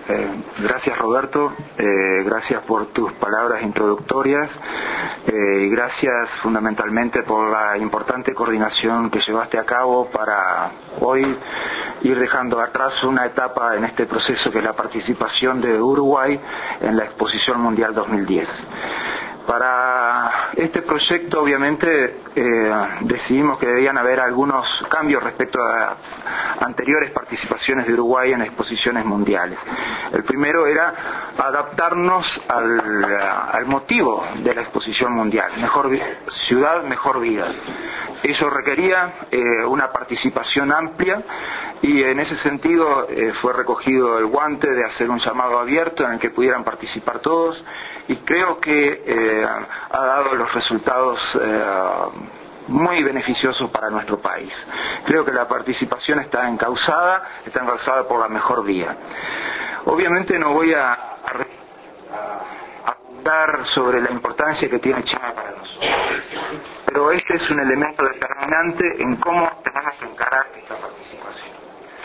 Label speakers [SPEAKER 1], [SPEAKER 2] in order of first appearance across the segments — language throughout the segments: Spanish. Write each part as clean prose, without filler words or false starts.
[SPEAKER 1] Gracias, Roberto, gracias por tus palabras introductorias y gracias fundamentalmente por la importante coordinación que llevaste a cabo para hoy ir dejando atrás una etapa en este proceso que es la participación de Uruguay en la Exposición Mundial 2010. Para este proyecto, obviamente, decidimos que debían haber algunos cambios respecto a anteriores participaciones de Uruguay en exposiciones mundiales. El primero era adaptarnos al motivo de la exposición mundial, mejor ciudad, mejor vida. Eso requería una participación amplia y en ese sentido fue recogido el guante de hacer un llamado abierto en el que pudieran participar todos y creo que ha dado los resultados muy beneficiosos para nuestro país. Creo que la participación está encauzada por la mejor vía. Obviamente no voy a abundar sobre la importancia que tiene China para nosotros, pero este es un elemento determinante en cómo tenemos que encarar esta participación.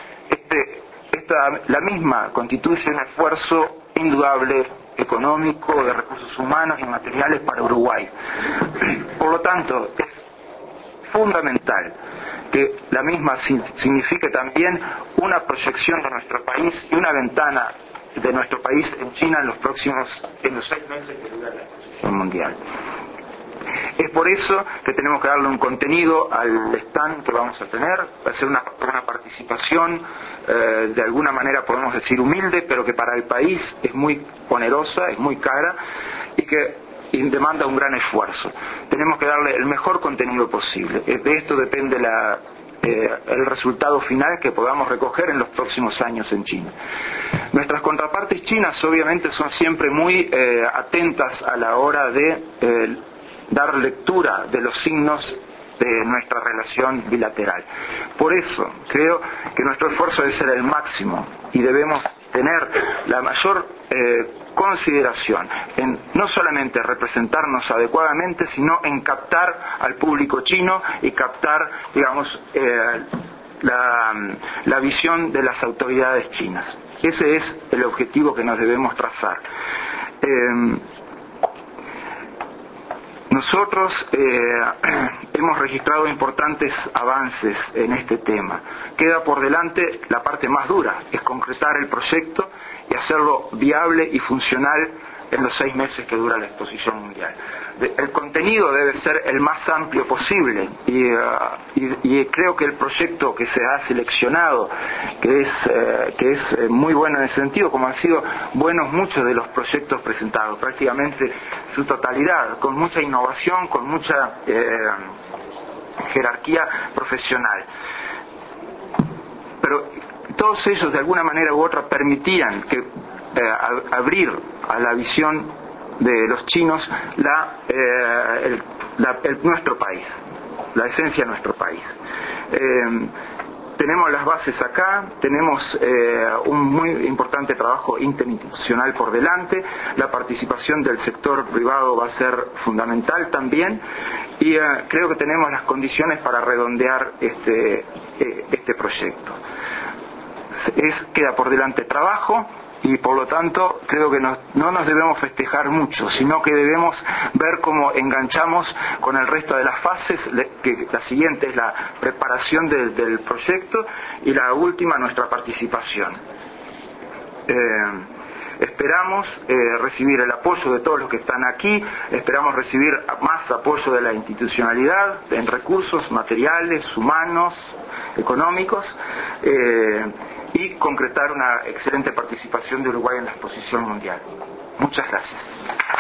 [SPEAKER 1] La misma constituye un esfuerzo indudable económico, de recursos humanos y materiales para Uruguay. Por lo tanto, es fundamental que la misma signifique también una proyección de nuestro país y una ventana de nuestro país en China en los 6 meses que dura la exposición mundial. Es por eso que tenemos que darle un contenido al stand que vamos a tener, va a ser una participación de alguna manera podemos decir humilde, pero que para el país es muy onerosa, es muy cara y que demanda un gran esfuerzo. Tenemos que darle el mejor contenido posible. De esto depende el resultado final que podamos recoger en los próximos años en China. Nuestras contrapartes chinas obviamente son siempre muy atentas a la hora de dar lectura de los signos de nuestra relación bilateral. Por eso creo que nuestro esfuerzo debe ser el máximo y debemos tener la mayor consideración en no solamente representarnos adecuadamente, sino en captar al público chino y captar, digamos, la visión de las autoridades chinas. Ese es el objetivo que nos debemos trazar. Nosotros hemos registrado importantes avances en este tema. Queda por delante la parte más dura, es concretar el proyecto y hacerlo viable y funcional en los 6 meses que dura la exposición mundial. El contenido debe ser el más amplio posible y creo que el proyecto que se ha seleccionado, que es muy bueno en ese sentido, como han sido buenos muchos de los proyectos presentados, prácticamente su totalidad, con mucha innovación, con mucha jerarquía profesional. Pero todos ellos de alguna manera u otra permitían que abrir a la visión de los chinos nuestro país, la esencia de nuestro país. Tenemos las bases acá, tenemos un muy importante trabajo interinstitucional por delante, la participación del sector privado va a ser fundamental también y creo que tenemos las condiciones para redondear este proyecto. Queda por delante trabajo y por lo tanto creo que no nos debemos festejar mucho, sino que debemos ver cómo enganchamos con el resto de las fases, que la siguiente es la preparación del proyecto y la última nuestra participación. Esperamos recibir el apoyo de todos los que están aquí, esperamos recibir más apoyo de la institucionalidad en recursos materiales, humanos, económicos, y concretar una excelente participación de Uruguay en la exposición mundial. Muchas gracias.